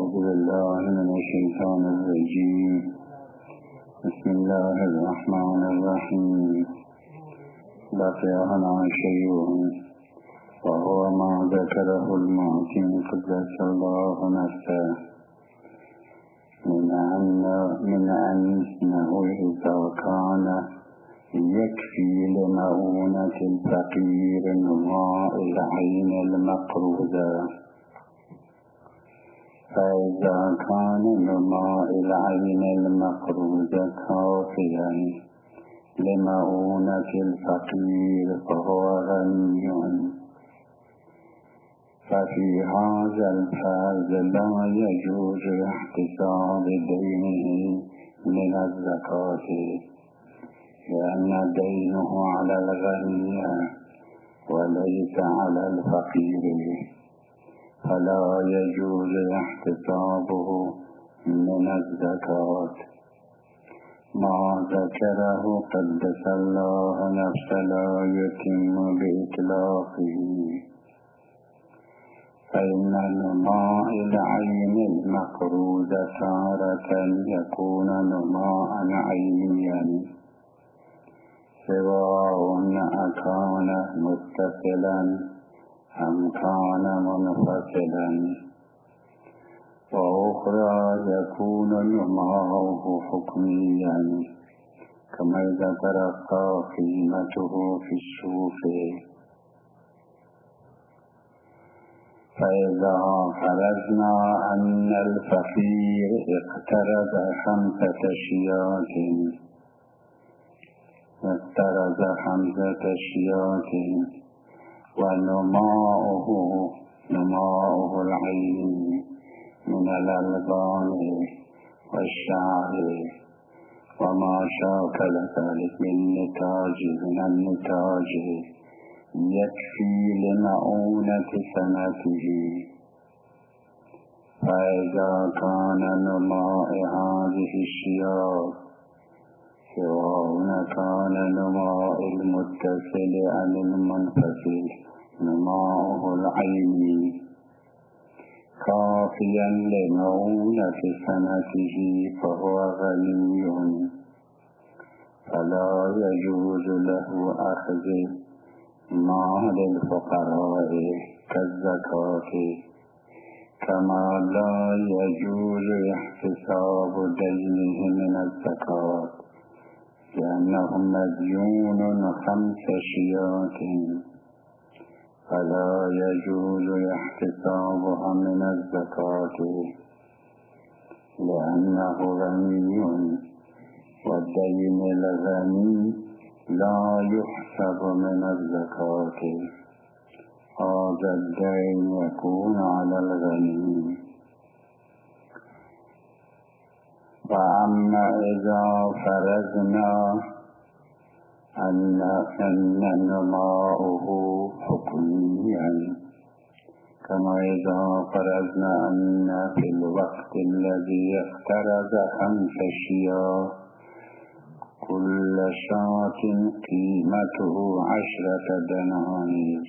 أعوذ بالله من الشيطان الرجيم. بسم الله الرحمن الرحيم. بقي هنا شيء وهو ما ذكره المعتم قدس الله نفسه من أنه إذا كان يكفي لمؤونة الفقير نماء العين المقروضة، فإذا كان نماء العين المقروضة كافيا لمؤونة الفقير فهو غني. ففي هذا الفرض لا يجوز احتساب دينه من الزكاة، لأن دينه على الغني وليس على الفقير، فلا يجوز احتسابه من الزكاة. ما ذكره قدس الله نفسه لا يتم بإطلاقه، فإن نماء العين المقروضة تارة يكون نماء عينيا سواء أكان متصلا أم كان منفصلا، وأخرى يكون نماؤه حكميا كما ذكر قيمته في السوق. فإذا فرضنا أن الفقير اقترض 5 شيات ونماؤه العين من الألبان والشعر وما شاكل ذلك من النتاج يكفي لمؤونة سنته. فإذا كان نماء هذه الشياء سواء كان نماء المتصل أم المنفصل نماؤه العين كافيا لمؤونة سنته فهو غني، فلا يجوز له أخذ مال الفقراء كالزكاة، كما لا يجوز احتساب دينه من الزكاة، لأنه مديون 5 شيات، فلا يجوز احتسابها من الزكاة لأنه غني، والدين الغني لا يحسب من الزكاة، هذا الدين يكون على الغني. وأما إذا فرضنا أن نماؤه حكميا كما إذا فرضنا أن في الوقت الذي اقترض 5 شياه كل شاة قيمته 10 دنانير،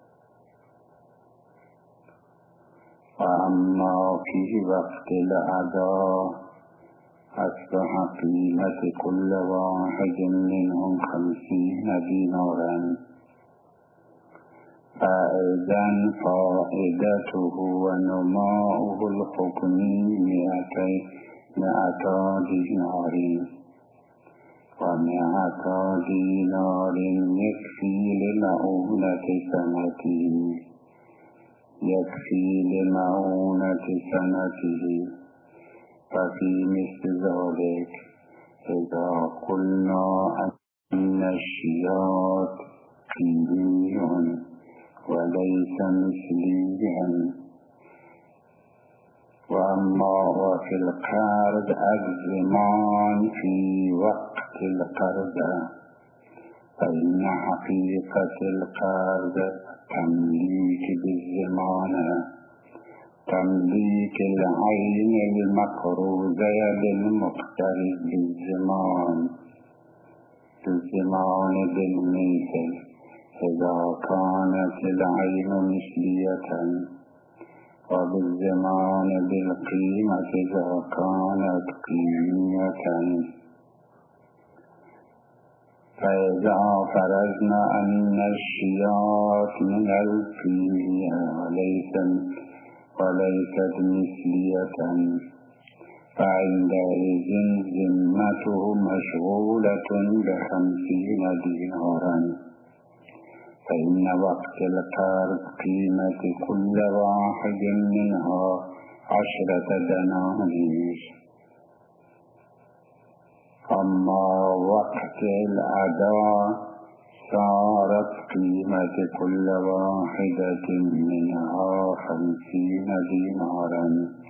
وأما في وقت الأداء أصبح قيمة كل واحد منهم 50 دينارا، فإذا فائدته ونماؤه الحكمي 100 دينار، و100 دينار يكفي لمؤونة سنته. ففي مثل ذلك إذا قلنا أن الشيات قيمي وليس مثليا، وأما وفي القرض الزمان في وقت القرض، فإن حقيقة القرض تمليك بالزمان، تمليك العين المقروضة للمقترض بالزمان بالمثل، إذا كانت العين مثلية وبالزمان بالقيمة إذا كانت قيمة. فإذا فرضنا أن الشياط من الفيل وليست مثلية، فعندئذ ذمته مشغولة ب50 دينارا، فإن وقت القرض قيمة كل واحد منها 10 دنانير. أما وقت الأداء صارت قيمة كل واحدة منها 50 دينارا،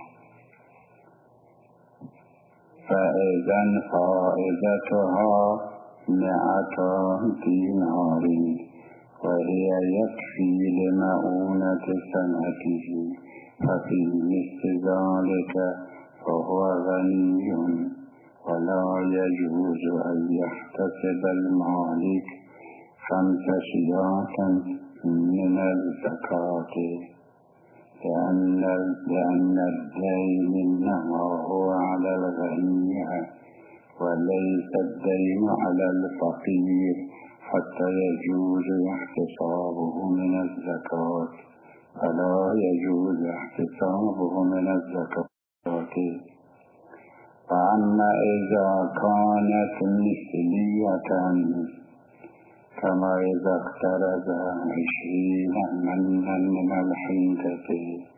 فإذا فائدتها 100 دينار، وهي يكفي لمؤونة سنته، ففي مثل ذلك فهو غني، ولا يجوز أن يحتسب المالك 5 شياط من الزكاة، لأن الدين إنما هو على الغني وليس الدين على الفقير، حتى يجوز احتسابه من الزكاة، فلا يجوز احتسابه من الزكاة. فأما إذا كانت مثلية كما إذا اقترض 20 منا من الحنطة،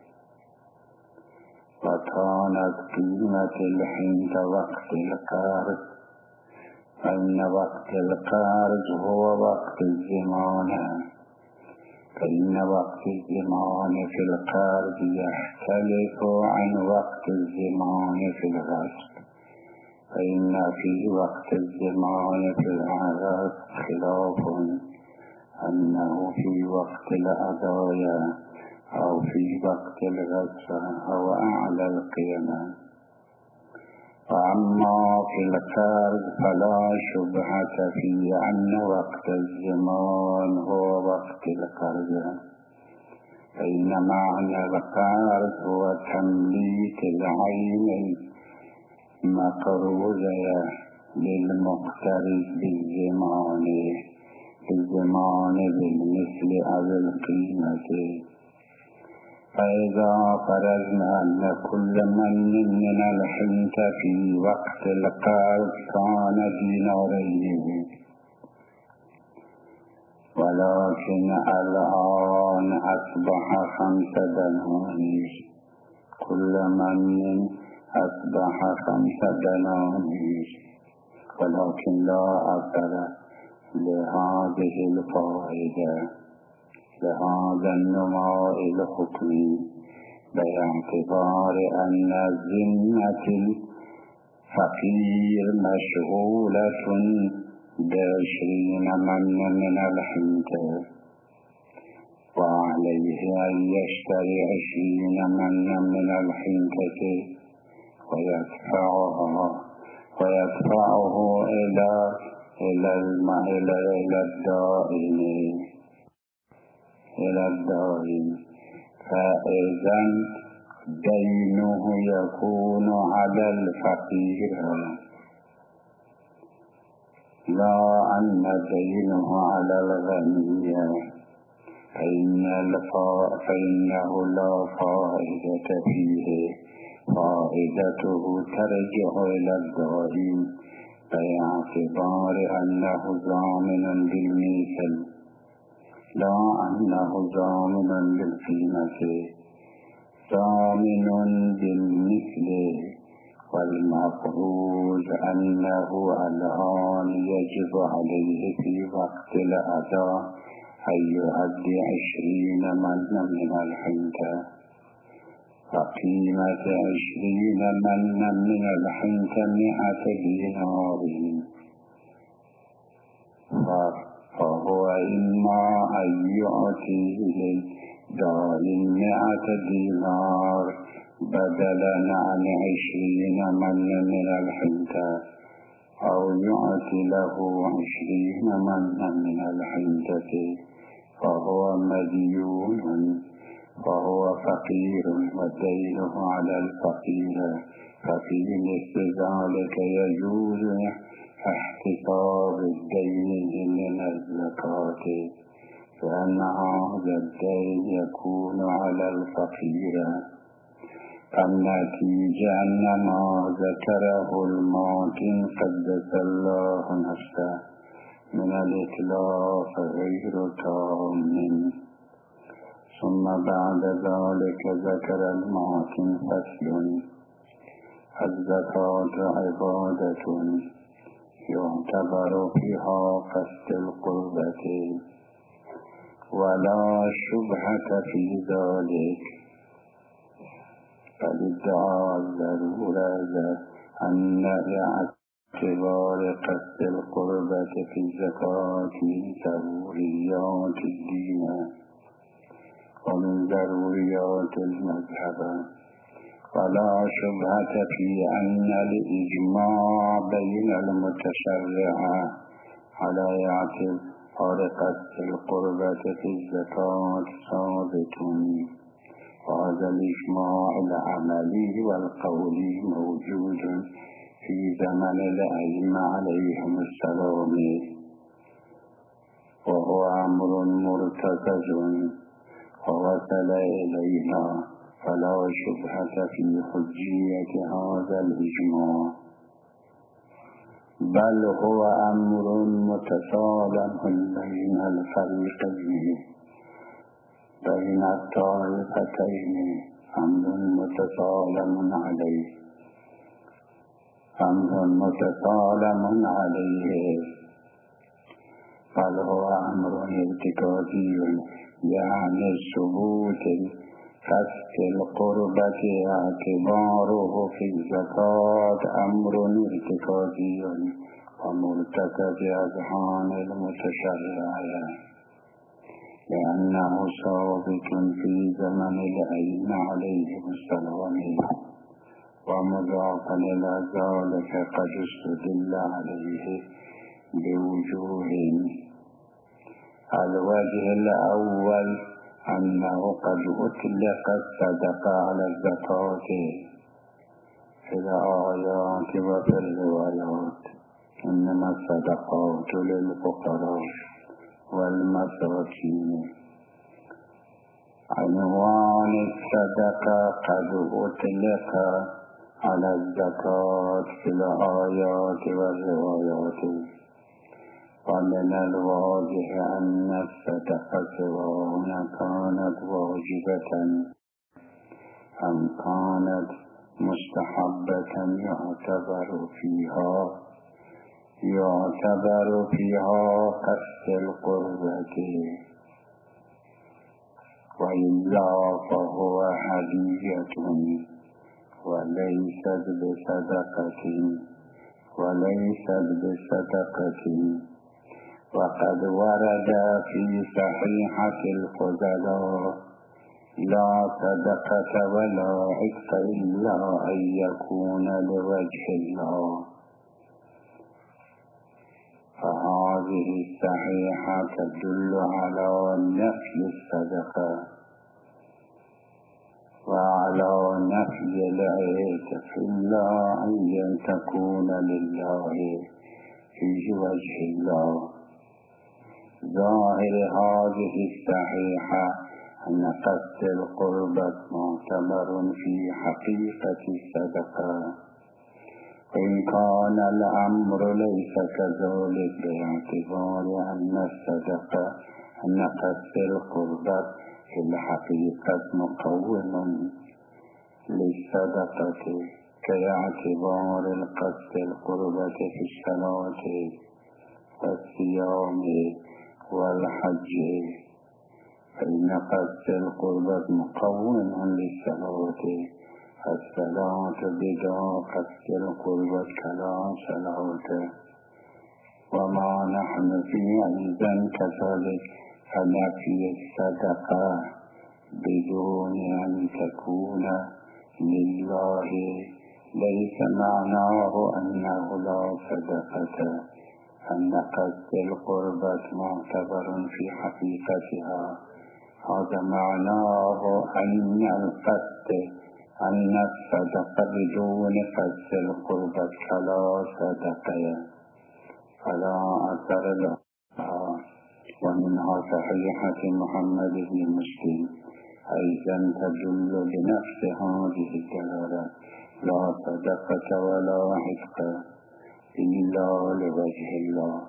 وكانت قيمة الحنطة وقت القرض، فإن وقت القرض هو وقت الزمان، فإن وقت الزمان في القرض يختلف عن وقت الزمان في الغصب، فإن في وقت الزمان في العرض خلاف، أنه في وقت الأدايا أو في وقت الغصب أو أعلى القيمة. وأما في القرض فلا شبهة في أن وقت الزمان هو وقت القرض، فإن معنى القرض هو تمليك العين المقروضة للمقترض بالزمان بالمثل أو القيمة. فإذا فرضنا أن كل من الحنطة في وقت القرض كان دينارين، ولكن الآن أصبح 5 دنانير، كل من أصبح 5 دنانير، ولكن لا أثر لهذه الفائدة، لهذا النماء الحكمي، باعتبار أن ذمة الفقير مشغولة ب20 منا من الحنطة، وعليه أن يشتري 20 منا من الحنطة ويدفعه إلى الدائن، فإذا دينه يكون على الفقير، لا أن دينه على الغني، فإنه لا فائدة فيه، فائدته ترجع إلى الدائن، باعتبار أنه ضامن بالمثل، لا أنه ضامن بالقيمة، ضامن بالمثل. والمفروض أنه الآن يجب عليه في وقت الأداء أن يؤدي 20 منا من الحنطة، فقيمة 20 منا من الحنطة 100 دينار، فهو إما أن يعطيه للدائن 100 دينار بدلا عن 20 منا من الحنطة، أو يعطي له 20 منا من الحنطة، فهو مديون، فهو فقير ودينه على الفقير، ففي مثل ذلك يجوز احتساب الدين من الزكاة، فأن هذا الدين يكون على الفقير. النتيجة أن ما ذكره الماتن قدس الله نفسه من الإتلاف غير تام. ثم بعد ذلك ذكر الماتن فصل: الزكاة عبادة يعتبر فيها قصد القربة، ولا شبهة في ذلك، فالادعاء الضرورة أن اعتبار قصد القربة في الزكاة من ضروريات الدين ومن ضروريات المذهب، ولا شبهة في أن الإجماع بين المتشرع على اعتبار قصد القربة في الزكاة ثابت، وهذا الإجماع العملي والقولي موجود في زمن الأئمة عليهم السلام، وهو أمر مرتكز ووصل إلينا، فلا شبهة في حجية هذا الإجماع، بل هو أمر متسالم بين الفريقين، بين الطائفتين، أمر متسالم عليه، بل هو أمر ارتكازي، يعني ثبوت قصد القربة اعتباره في الزكاة أمر ارتكازي ومرتكز أذهان المتشرعين، لأنه ثابت في زمن الأئمة عليهم السلام، ومضافا إلى ذلك قد استدل عليه بوجوه: الوجه الأول أنه قد أطلق الصدقة على الزكاة في الآيات وفي الروايات، إنما الصدقات للفقراء والمساكين. عنوان الصدقة قد أطلق على الزكاة في الآيات والروايات، ومن الواضح أن الصدقة سواء كانت واجبة أم كانت مستحبة يعتبر فيها قصد القربة، وإلا فهو هدية وليست بصدقة. وقد ورد في صحيحة الفضلاء: لا صدقة ولا عتق إلا أن يكون لوجه الله. فهذه الصحيحة تدل على نفي الصدقة وعلى نفي العتق إلا أن تكون لله في وجه الله. ظاهر هذه الصحيحة أن قصد القربة معتبر في حقيقة الصدقة، وإن كان الأمر ليس كذلك، باعتبار أن قصد القربة في الحقيقة مقوم للصدقة، كاعتبار القصد القربة في الصلاة والصيام والحج، فإن قصد القربة مقوم للصلاة، الصلاة بلا قصد القربة كلا صلاة. وما نحن في أيضا كذلك، فنفي الصدقة بدون أن تكون لله ليس معناه أنه لا صدقة، أن قصد القربة معتبر في حقيقتها، هذا معناه أن القصد أن الصدقة بدون قصد القربة كلا صدقة فلا أثر لها. ومنها صحيحة محمد بن مسلم أيضا تدل بنفس هذه الدلالة لا صدقة ولا عتق إلا لوجه الله.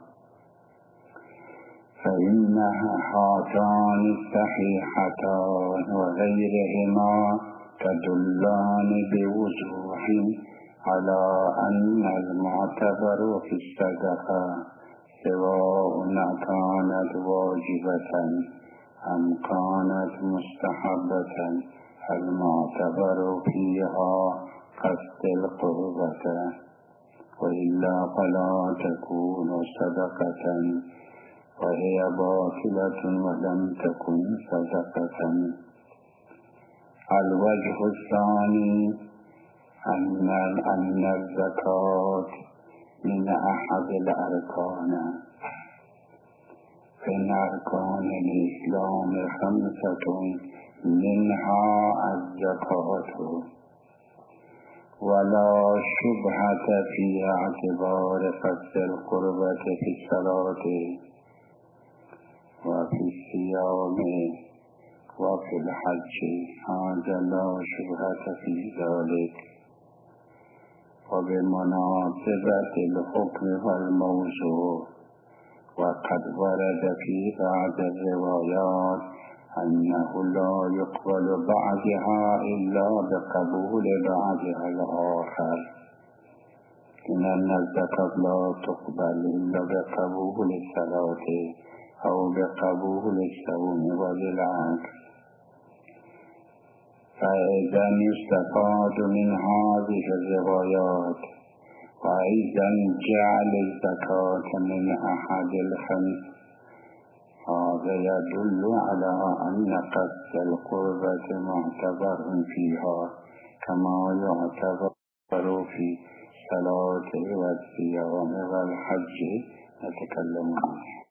فإنها هاتان الصحيحتان وغيرهما تدلان بوضوح على أن المعتبر في الصدقة سواء كانت واجبة أم كانت مستحبة المعتبر فيها قصد القربة، وإلا فلا تكون صدقة وهي باطلة ولم تكن صدقة. الوجه الثاني أن الزكاة من أحد الأركان من أركان الإسلام 5 منها الزكاة، ولا شبهة في اعتبار قصد القربة في الصلاة وفي الصيام وفي الحج، هذا لا شبهة في ذلك. وبمناسبة الحكم والموضوع وقد ورد في بعض الروايات أنه لا يقبل بعضها إلا بقبول بعضها الآخر، إن الزكاة لا تقبل إلا بقبول الصلاة أو بقبول الصوم وبالعكس. فإذا يستفاد من هذه الروايات وأيضا جعل الزكاة من أحد الخمس، هذا يدل على أن قصد القربة معتبر فيها كما يعتبر في الصلاة والصيام والحج. نتكلم عنه.